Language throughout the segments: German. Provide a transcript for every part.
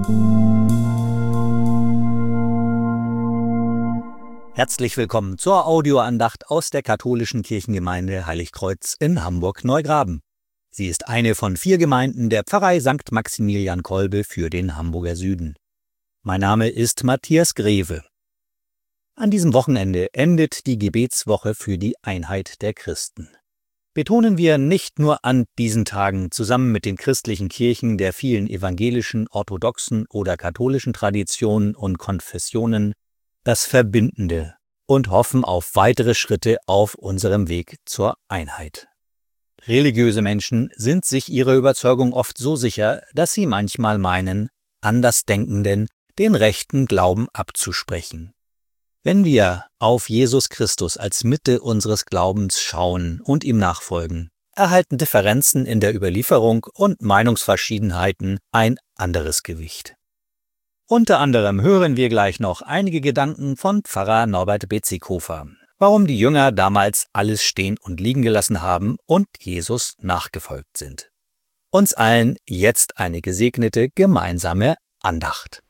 Herzlich willkommen zur Audioandacht aus der katholischen Kirchengemeinde Heiligkreuz in Hamburg-Neugraben. Sie ist eine von 4 Gemeinden der Pfarrei St. Maximilian Kolbe für den Hamburger Süden. Mein Name ist Matthias Greve. An diesem Wochenende endet die Gebetswoche für die Einheit der Christen. Betonen wir nicht nur an diesen Tagen zusammen mit den christlichen Kirchen der vielen evangelischen, orthodoxen oder katholischen Traditionen und Konfessionen das Verbindende und hoffen auf weitere Schritte auf unserem Weg zur Einheit. Religiöse Menschen sind sich ihrer Überzeugung oft so sicher, dass sie manchmal meinen, Andersdenkenden den rechten Glauben abzusprechen. Wenn wir auf Jesus Christus als Mitte unseres Glaubens schauen und ihm nachfolgen, erhalten Differenzen in der Überlieferung und Meinungsverschiedenheiten ein anderes Gewicht. Unter anderem hören wir gleich noch einige Gedanken von Pfarrer Norbert Betzikofer, warum die Jünger damals alles stehen und liegen gelassen haben und Jesus nachgefolgt sind. Uns allen jetzt eine gesegnete gemeinsame Andacht.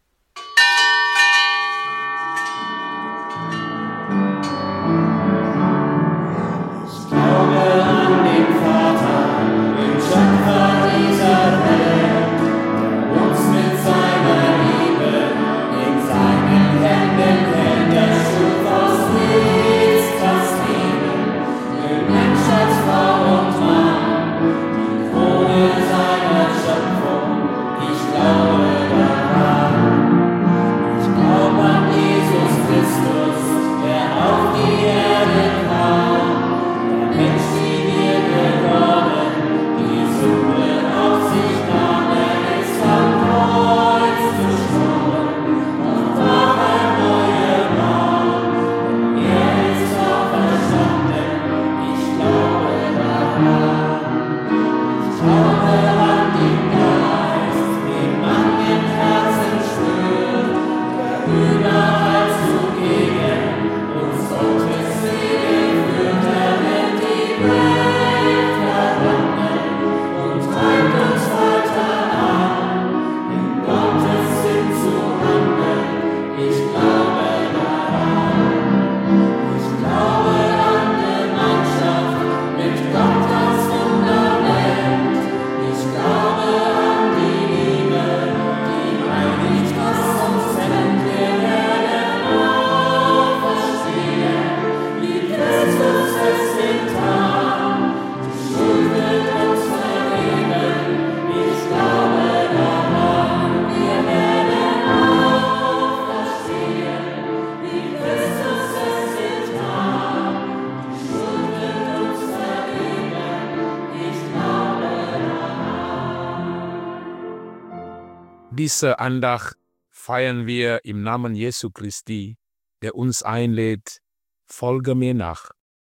Diese Andacht feiern wir im Namen Jesu Christi, der uns einlädt, folge mir nach.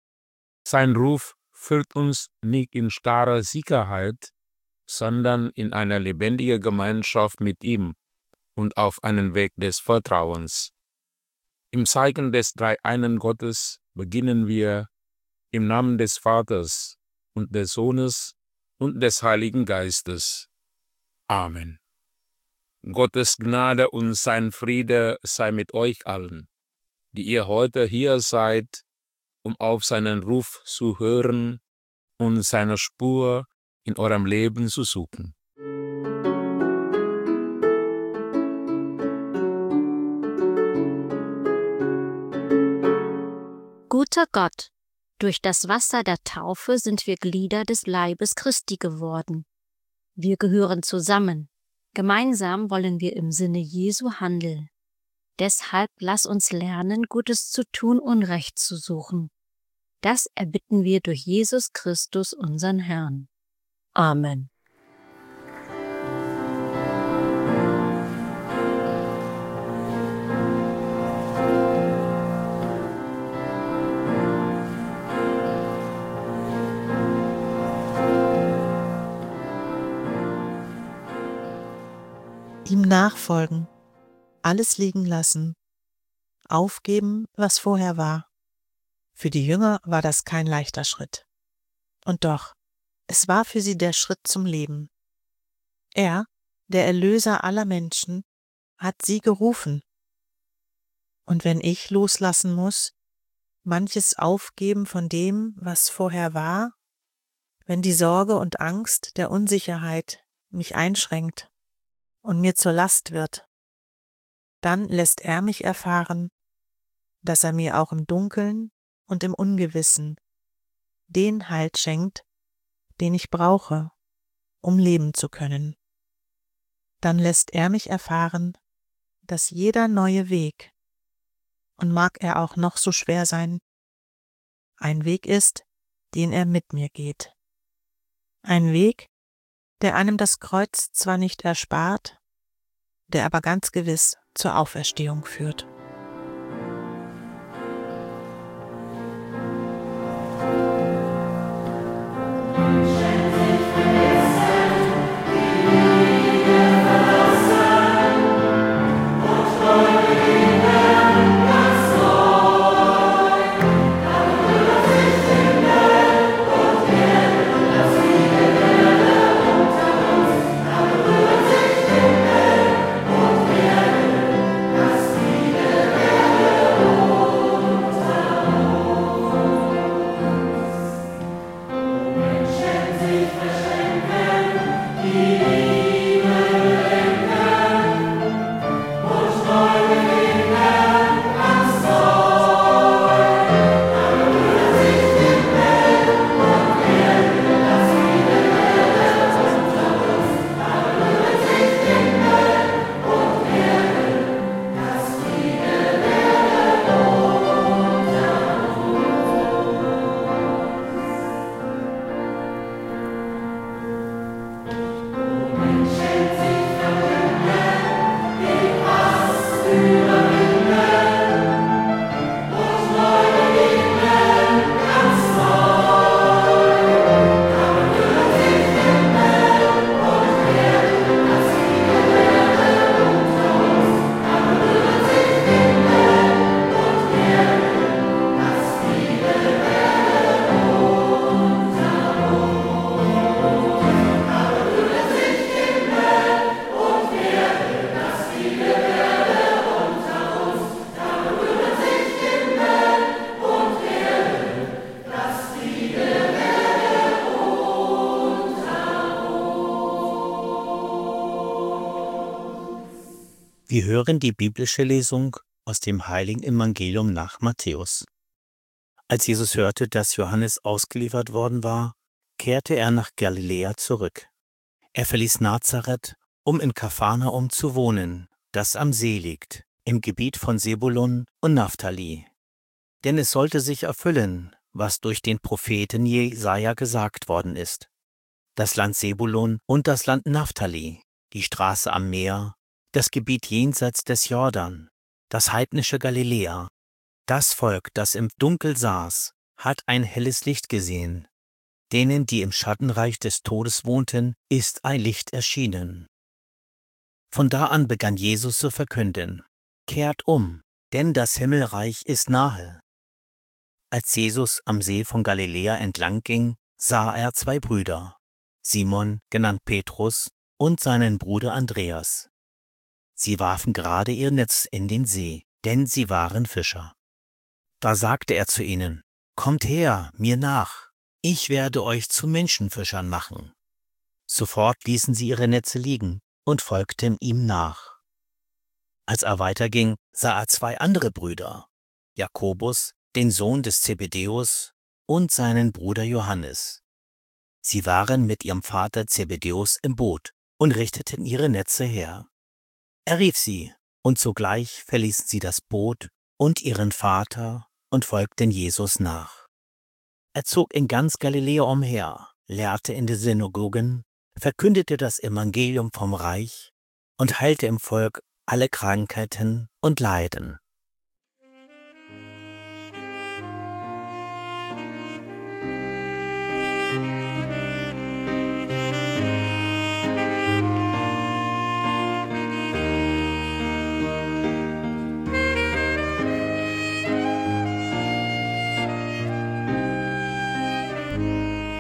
Sein Ruf führt uns nicht in starrer Sicherheit, sondern in eine lebendige Gemeinschaft mit ihm und auf einen Weg des Vertrauens. Im Zeichen des Dreieinen Gottes beginnen wir im Namen des Vaters und des Sohnes und des Heiligen Geistes. Amen. Gottes Gnade und sein Friede sei mit euch allen, die ihr heute hier seid, um auf seinen Ruf zu hören und seine Spur in eurem Leben zu suchen. Guter Gott, durch das Wasser der Taufe sind wir Glieder des Leibes Christi geworden. Wir gehören zusammen. Gemeinsam wollen wir im Sinne Jesu handeln. Deshalb lass uns lernen, Gutes zu tun und Recht zu suchen. Das erbitten wir durch Jesus Christus, unseren Herrn. Amen. Ihm nachfolgen, alles liegen lassen, aufgeben, was vorher war. Für die Jünger war das kein leichter Schritt. Und doch, es war für sie der Schritt zum Leben. Er, der Erlöser aller Menschen, hat sie gerufen. Und wenn ich loslassen muss, manches aufgeben von dem, was vorher war, wenn die Sorge und Angst der Unsicherheit mich einschränkt und mir zur Last wird, dann lässt er mich erfahren, dass er mir auch im Dunkeln und im Ungewissen den Halt schenkt, den ich brauche, um leben zu können. Dann lässt er mich erfahren, dass jeder neue Weg, und mag er auch noch so schwer sein, ein Weg ist, den er mit mir geht. Ein Weg, der einem das Kreuz zwar nicht erspart, der aber ganz gewiss zur Auferstehung führt. Wir hören die biblische Lesung aus dem heiligen Evangelium nach Matthäus. Als Jesus hörte, dass Johannes ausgeliefert worden war, kehrte er nach Galiläa zurück. Er verließ Nazareth, um in Kapharnaum zu wohnen, das am See liegt, im Gebiet von Sebulun und Naphtali. Denn es sollte sich erfüllen, was durch den Propheten Jesaja gesagt worden ist. Das Land Sebulun und das Land Naphtali, die Straße am Meer, das Gebiet jenseits des Jordan, das heidnische Galiläa. Das Volk, das im Dunkel saß, hat ein helles Licht gesehen. Denen, die im Schattenreich des Todes wohnten, ist ein Licht erschienen. Von da an begann Jesus zu verkünden: Kehrt um, denn das Himmelreich ist nahe. Als Jesus am See von Galiläa entlang ging, sah er zwei Brüder, Simon, genannt Petrus, und seinen Bruder Andreas. Sie warfen gerade ihr Netz in den See, denn sie waren Fischer. Da sagte er zu ihnen: Kommt her, mir nach, ich werde euch zu Menschenfischern machen. Sofort ließen sie ihre Netze liegen und folgten ihm nach. Als er weiterging, sah er zwei andere Brüder, Jakobus, den Sohn des Zebedäus, und seinen Bruder Johannes. Sie waren mit ihrem Vater Zebedäus im Boot und richteten ihre Netze her. Er rief sie, und sogleich verließen sie das Boot und ihren Vater und folgten Jesus nach. Er zog in ganz Galiläa umher, lehrte in den Synagogen, verkündete das Evangelium vom Reich und heilte im Volk alle Krankheiten und Leiden.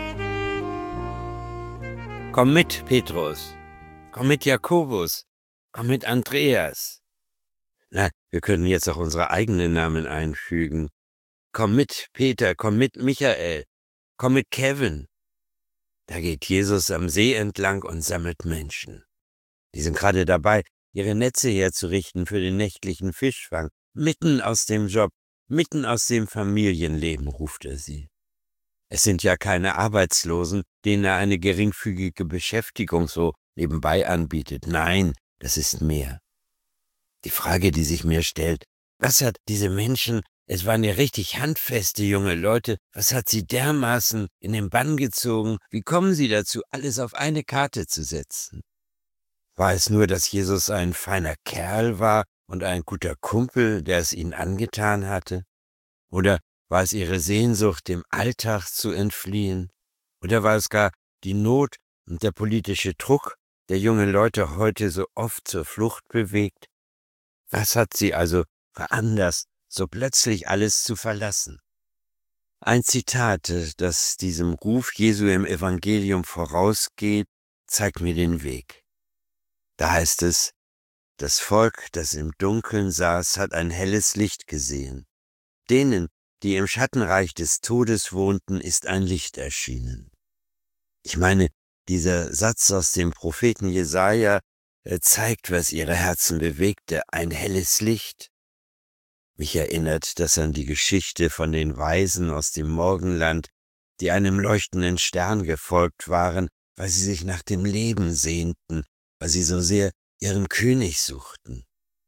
Komm mit, Petrus. Komm mit, Jakobus. Komm mit Andreas. Na, wir können jetzt auch unsere eigenen Namen einfügen. Komm mit Peter, komm mit Michael, komm mit Kevin. Da geht Jesus am See entlang und sammelt Menschen. Die sind gerade dabei, ihre Netze herzurichten für den nächtlichen Fischfang. Mitten aus dem Job, mitten aus dem Familienleben ruft er sie. Es sind ja keine Arbeitslosen, denen er eine geringfügige Beschäftigung so nebenbei anbietet. Nein, das ist mehr. Die Frage, die sich mir stellt, was hat diese Menschen, es waren ja richtig handfeste junge Leute, was hat sie dermaßen in den Bann gezogen? Wie kommen sie dazu, alles auf eine Karte zu setzen? War es nur, dass Jesus ein feiner Kerl war und ein guter Kumpel, der es ihnen angetan hatte? Oder war es ihre Sehnsucht, dem Alltag zu entfliehen? Oder war es gar die Not und der politische Druck, der junge Leute heute so oft zur Flucht bewegt? Was hat sie also veranlasst, so plötzlich alles zu verlassen? Ein Zitat, das diesem Ruf Jesu im Evangelium vorausgeht, zeigt mir den Weg. Da heißt es, das Volk, das im Dunkeln saß, hat ein helles Licht gesehen. Denen, die im Schattenreich des Todes wohnten, ist ein Licht erschienen. Ich meine, dieser Satz aus dem Propheten Jesaja zeigt, was ihre Herzen bewegte, ein helles Licht. Mich erinnert das an die Geschichte von den Weisen aus dem Morgenland, die einem leuchtenden Stern gefolgt waren, weil sie sich nach dem Leben sehnten, weil sie so sehr ihren König suchten.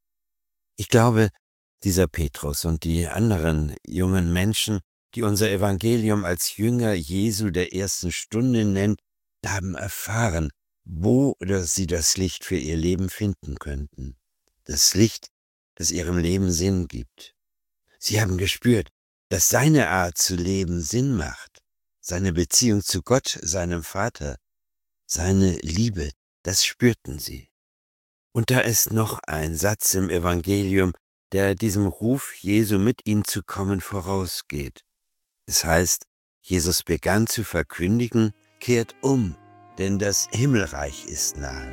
Ich glaube, dieser Petrus und die anderen jungen Menschen, die unser Evangelium als Jünger Jesu der ersten Stunde nennt, haben erfahren, wo sie das Licht für ihr Leben finden könnten. Das Licht, das ihrem Leben Sinn gibt. Sie haben gespürt, dass seine Art zu leben Sinn macht. Seine Beziehung zu Gott, seinem Vater, seine Liebe, das spürten sie. Und da ist noch ein Satz im Evangelium, der diesem Ruf Jesu mit ihm zu kommen vorausgeht. Es heißt, Jesus begann zu verkündigen, kehrt um, denn das Himmelreich ist nahe.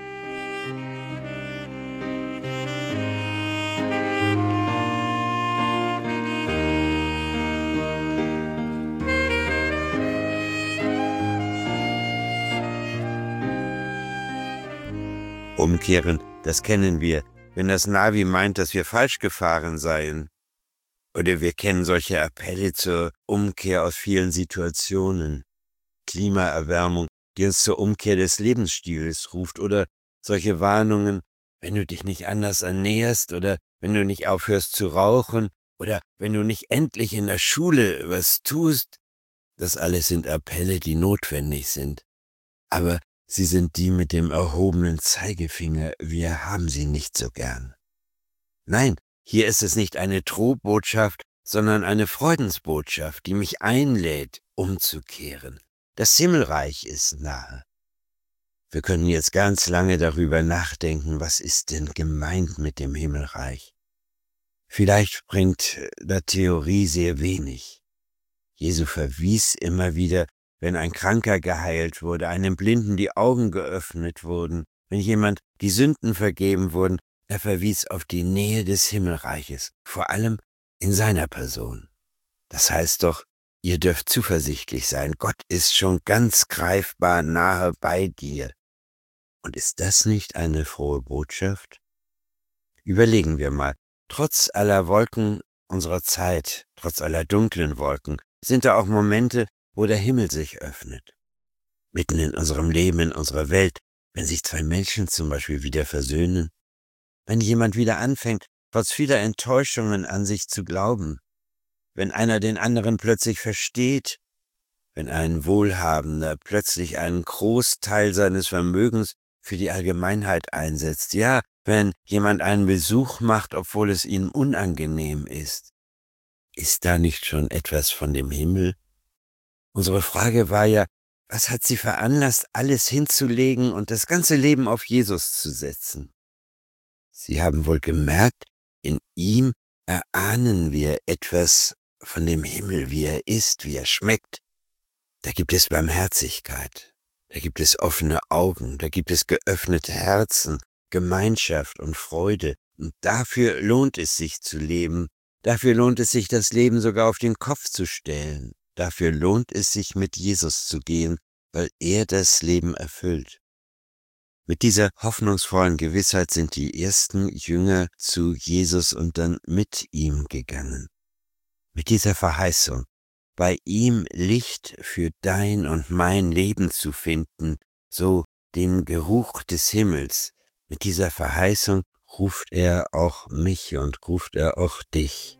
Umkehren, das kennen wir, wenn das Navi meint, dass wir falsch gefahren seien. Oder wir kennen solche Appelle zur Umkehr aus vielen Situationen. Klimaerwärmung, die uns zur Umkehr des Lebensstils ruft. Oder solche Warnungen, wenn du dich nicht anders ernährst oder wenn du nicht aufhörst zu rauchen oder wenn du nicht endlich in der Schule was tust. Das alles sind Appelle, die notwendig sind. Aber sie sind die mit dem erhobenen Zeigefinger, wir haben sie nicht so gern. Nein, hier ist es nicht eine Drohbotschaft, sondern eine Freudensbotschaft, die mich einlädt, umzukehren. Das Himmelreich ist nahe. Wir können jetzt ganz lange darüber nachdenken, was ist denn gemeint mit dem Himmelreich? Vielleicht bringt der Theorie sehr wenig. Jesu verwies immer wieder, wenn ein Kranker geheilt wurde, einem Blinden die Augen geöffnet wurden, wenn jemand die Sünden vergeben wurden, er verwies auf die Nähe des Himmelreiches, vor allem in seiner Person. Das heißt doch, ihr dürft zuversichtlich sein, Gott ist schon ganz greifbar nahe bei dir. Und ist das nicht eine frohe Botschaft? Überlegen wir mal, trotz aller Wolken unserer Zeit, trotz aller dunklen Wolken, sind da auch Momente, wo der Himmel sich öffnet. Mitten in unserem Leben, in unserer Welt, wenn sich zwei Menschen zum Beispiel wieder versöhnen, wenn jemand wieder anfängt, trotz vieler Enttäuschungen an sich zu glauben, wenn einer den anderen plötzlich versteht, wenn ein Wohlhabender plötzlich einen Großteil seines Vermögens für die Allgemeinheit einsetzt, ja, wenn jemand einen Besuch macht, obwohl es ihm unangenehm ist da nicht schon etwas von dem Himmel? Unsere Frage war ja, was hat sie veranlasst, alles hinzulegen und das ganze Leben auf Jesus zu setzen? Sie haben wohl gemerkt, in ihm erahnen wir etwas von dem Himmel, wie er ist, wie er schmeckt. Da gibt es Barmherzigkeit, da gibt es offene Augen, da gibt es geöffnete Herzen, Gemeinschaft und Freude. Und dafür lohnt es sich zu leben. Dafür lohnt es sich, das Leben sogar auf den Kopf zu stellen. Dafür lohnt es sich, mit Jesus zu gehen, weil er das Leben erfüllt. Mit dieser hoffnungsvollen Gewissheit sind die ersten Jünger zu Jesus und dann mit ihm gegangen. Mit dieser Verheißung, bei ihm Licht für dein und mein Leben zu finden, so den Geruch des Himmels. Mit dieser Verheißung ruft er auch mich und ruft er auch dich.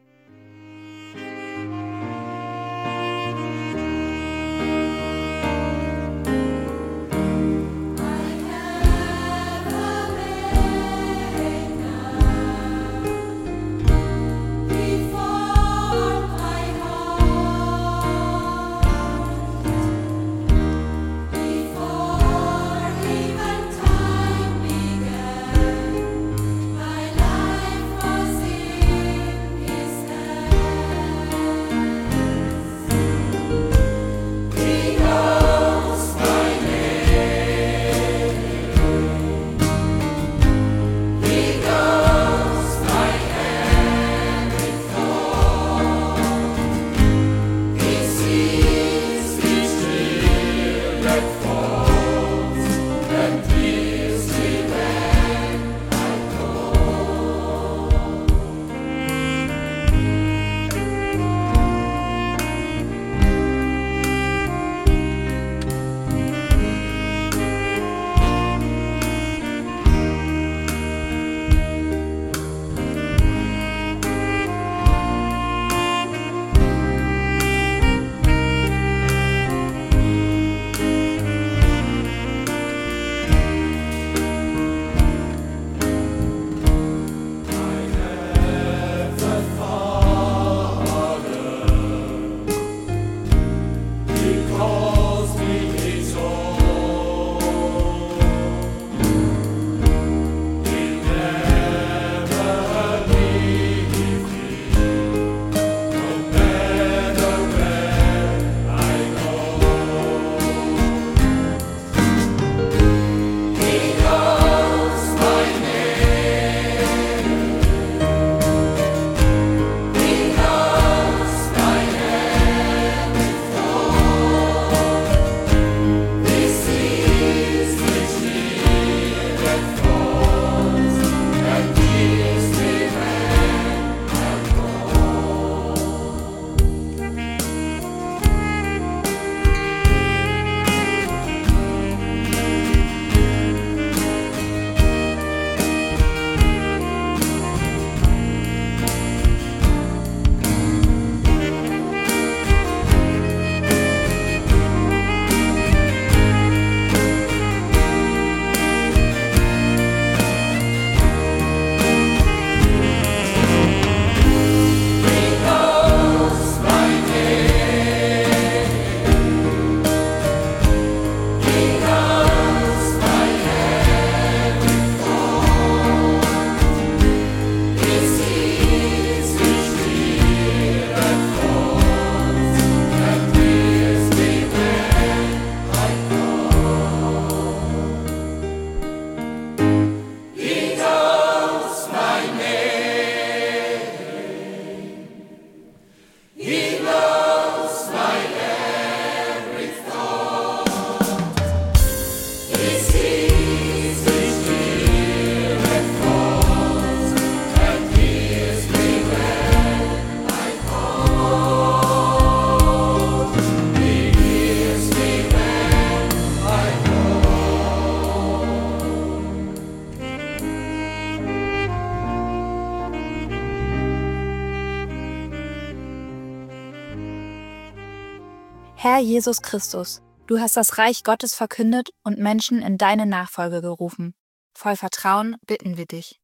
Herr Jesus Christus, du hast das Reich Gottes verkündet und Menschen in deine Nachfolge gerufen. Voll Vertrauen bitten wir dich.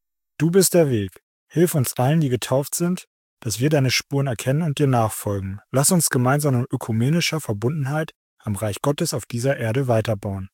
Du bist der Weg. Hilf uns allen, die getauft sind, dass wir deine Spuren erkennen und dir nachfolgen. Lass uns gemeinsam in ökumenischer Verbundenheit am Reich Gottes auf dieser Erde weiterbauen.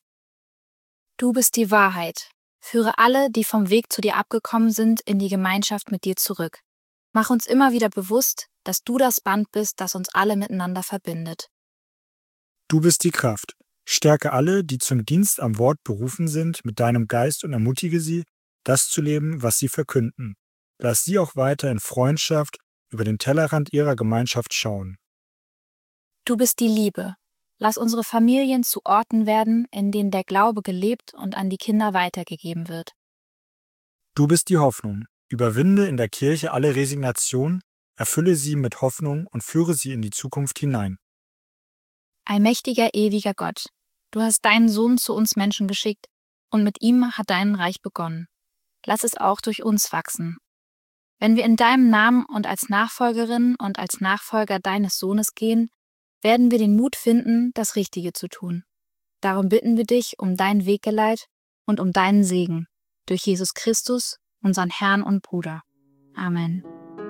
Du bist die Wahrheit. Führe alle, die vom Weg zu dir abgekommen sind, in die Gemeinschaft mit dir zurück. Mach uns immer wieder bewusst, dass du das Band bist, das uns alle miteinander verbindet. Du bist die Kraft. Stärke alle, die zum Dienst am Wort berufen sind, mit deinem Geist und ermutige sie, das zu leben, was sie verkünden. Lass sie auch weiter in Freundschaft über den Tellerrand ihrer Gemeinschaft schauen. Du bist die Liebe. Lass unsere Familien zu Orten werden, in denen der Glaube gelebt und an die Kinder weitergegeben wird. Du bist die Hoffnung. Überwinde in der Kirche alle Resignation, erfülle sie mit Hoffnung und führe sie in die Zukunft hinein. Allmächtiger, ewiger Gott, du hast deinen Sohn zu uns Menschen geschickt und mit ihm hat dein Reich begonnen. Lass es auch durch uns wachsen. Wenn wir in deinem Namen und als Nachfolgerinnen und als Nachfolger deines Sohnes gehen, werden wir den Mut finden, das Richtige zu tun. Darum bitten wir dich um dein Weggeleit und um deinen Segen. Durch Jesus Christus, unseren Herrn und Bruder. Amen.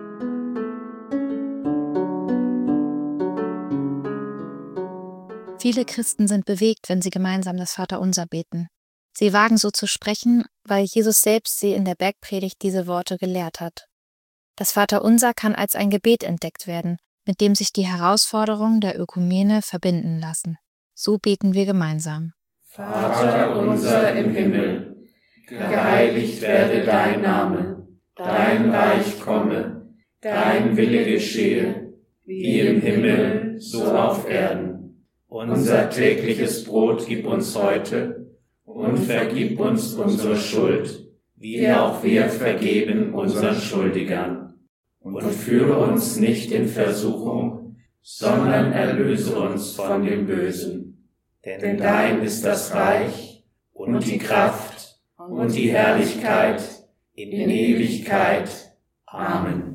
Viele Christen sind bewegt, wenn sie gemeinsam das Vaterunser beten. Sie wagen so zu sprechen, weil Jesus selbst sie in der Bergpredigt diese Worte gelehrt hat. Das Vaterunser kann als ein Gebet entdeckt werden, mit dem sich die Herausforderungen der Ökumene verbinden lassen. So beten wir gemeinsam. Vater unser im Himmel, geheiligt werde dein Name, dein Reich komme, dein Wille geschehe, wie im Himmel, so auf Erden. Unser tägliches Brot gib uns heute und vergib uns unsere Schuld, wie auch wir vergeben unseren Schuldigern. Und führe uns nicht in Versuchung, sondern erlöse uns von dem Bösen. Denn dein ist das Reich und die Kraft und die Herrlichkeit in Ewigkeit. Amen.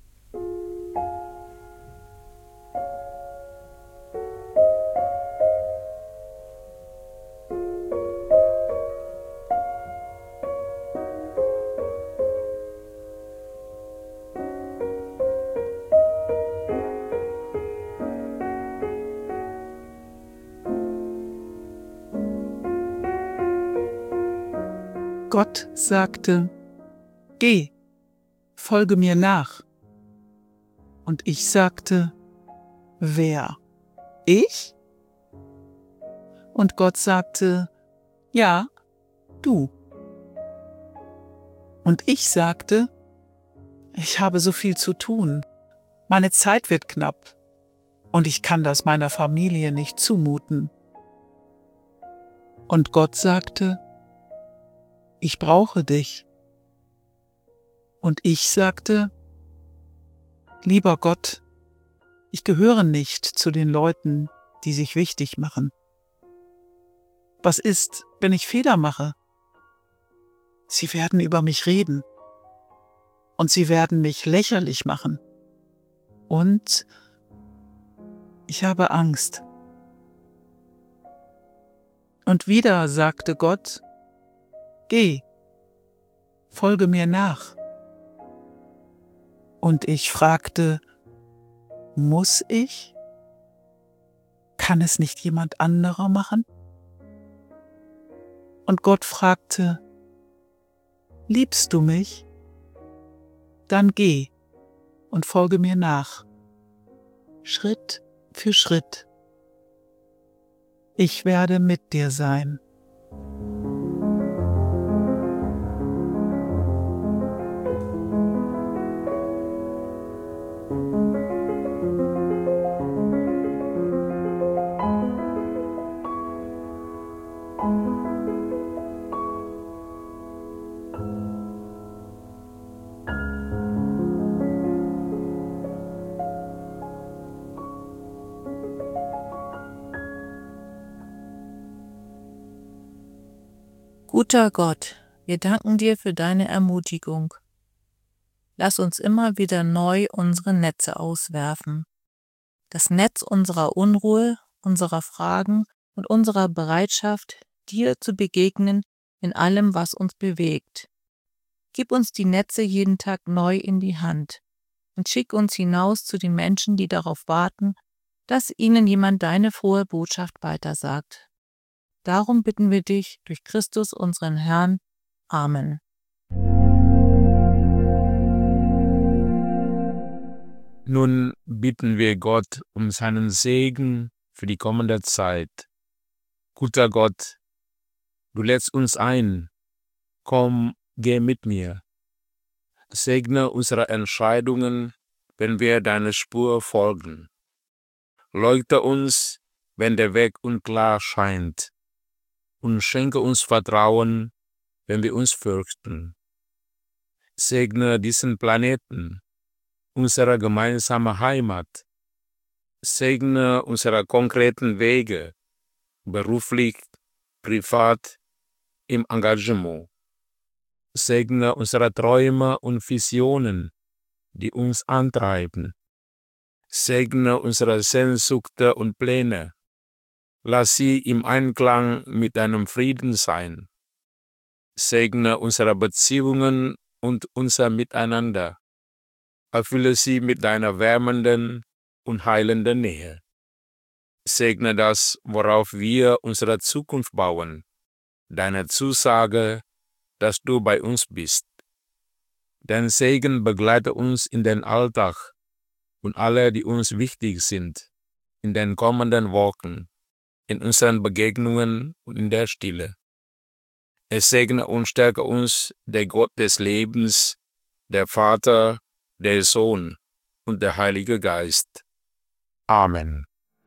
Gott sagte, geh, folge mir nach. Und ich sagte, wer? Ich? Und Gott sagte, ja, du. Und ich sagte, ich habe so viel zu tun, meine Zeit wird knapp und ich kann das meiner Familie nicht zumuten. Und Gott sagte, ich brauche dich. Und ich sagte, lieber Gott, ich gehöre nicht zu den Leuten, die sich wichtig machen. Was ist, wenn ich Fehler mache? Sie werden über mich reden. Und sie werden mich lächerlich machen. Und ich habe Angst. Und wieder sagte Gott, geh, folge mir nach. Und ich fragte, muss ich? Kann es nicht jemand anderer machen? Und Gott fragte, liebst du mich? Dann geh und folge mir nach, Schritt für Schritt. Ich werde mit dir sein. Guter Gott, wir danken dir für deine Ermutigung. Lass uns immer wieder neu unsere Netze auswerfen. Das Netz unserer Unruhe, unserer Fragen und unserer Bereitschaft, dir zu begegnen in allem, was uns bewegt. Gib uns die Netze jeden Tag neu in die Hand und schick uns hinaus zu den Menschen, die darauf warten, dass ihnen jemand deine frohe Botschaft weitersagt. Darum bitten wir dich durch Christus, unseren Herrn. Amen. Nun bitten wir Gott um seinen Segen für die kommende Zeit. Guter Gott, du lädst uns ein. Komm, geh mit mir. Segne unsere Entscheidungen, wenn wir deiner Spur folgen. Leuchte uns, wenn der Weg unklar scheint. Und schenke uns Vertrauen, wenn wir uns fürchten. Segne diesen Planeten, unsere gemeinsame Heimat. Segne unsere konkreten Wege, beruflich, privat, im Engagement. Segne unsere Träume und Visionen, die uns antreiben. Segne unsere Sehnsüchte und Pläne. Lass sie im Einklang mit deinem Frieden sein. Segne unsere Beziehungen und unser Miteinander. Erfülle sie mit deiner wärmenden und heilenden Nähe. Segne das, worauf wir unsere Zukunft bauen, deine Zusage, dass du bei uns bist. Dein Segen begleite uns in den Alltag und alle, die uns wichtig sind, in den kommenden Wochen, in unseren Begegnungen und in der Stille. Es segne und stärke uns der Gott des Lebens, der Vater, der Sohn und der Heilige Geist. Amen.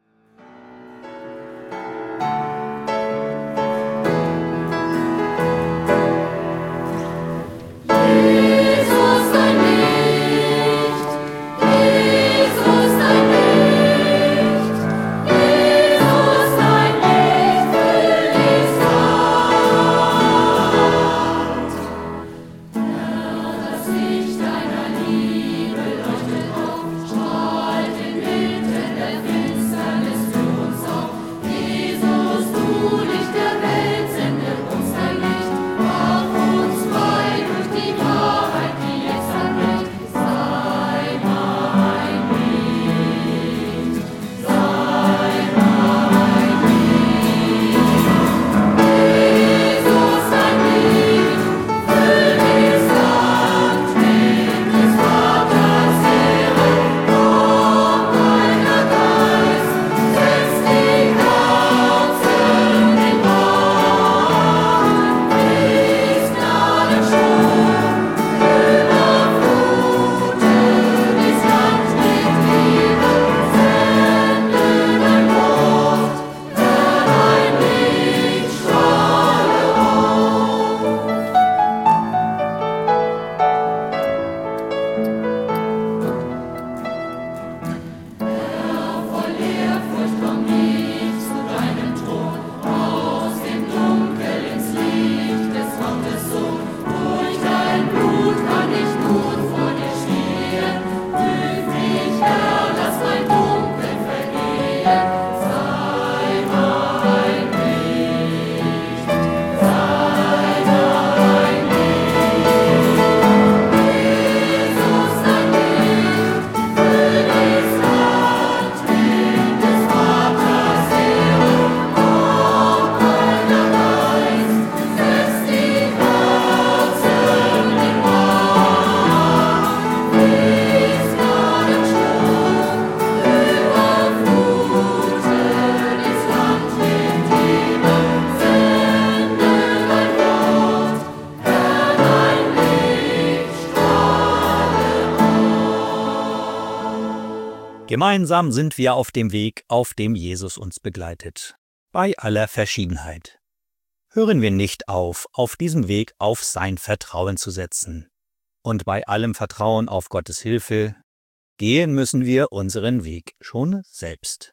Gemeinsam sind wir auf dem Weg, auf dem Jesus uns begleitet. Bei aller Verschiedenheit. Hören wir nicht auf diesem Weg auf sein Vertrauen zu setzen. Und bei allem Vertrauen auf Gottes Hilfe gehen müssen wir unseren Weg schon selbst.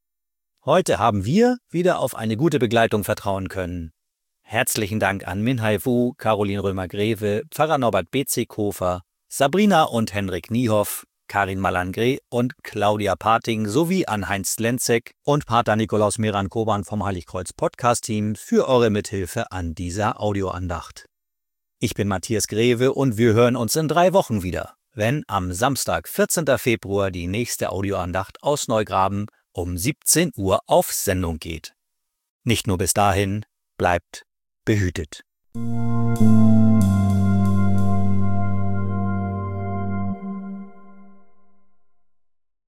Heute haben wir wieder auf eine gute Begleitung vertrauen können. Herzlichen Dank an Minhai Wu, Caroline Römer-Greve, Pfarrer Norbert Bezighofer, Sabrina und Henrik Niehoff, Karin Malangre und Claudia Pating sowie an Heinz Lenzek und Pater Nikolaus Meran-Koban vom Heiligkreuz Podcast-Team für eure Mithilfe an dieser Audioandacht. Ich bin Matthias Greve und wir hören uns in 3 Wochen wieder, wenn am Samstag, 14. Februar, die nächste Audioandacht aus Neugraben um 17 Uhr auf Sendung geht. Nicht nur bis dahin, bleibt behütet.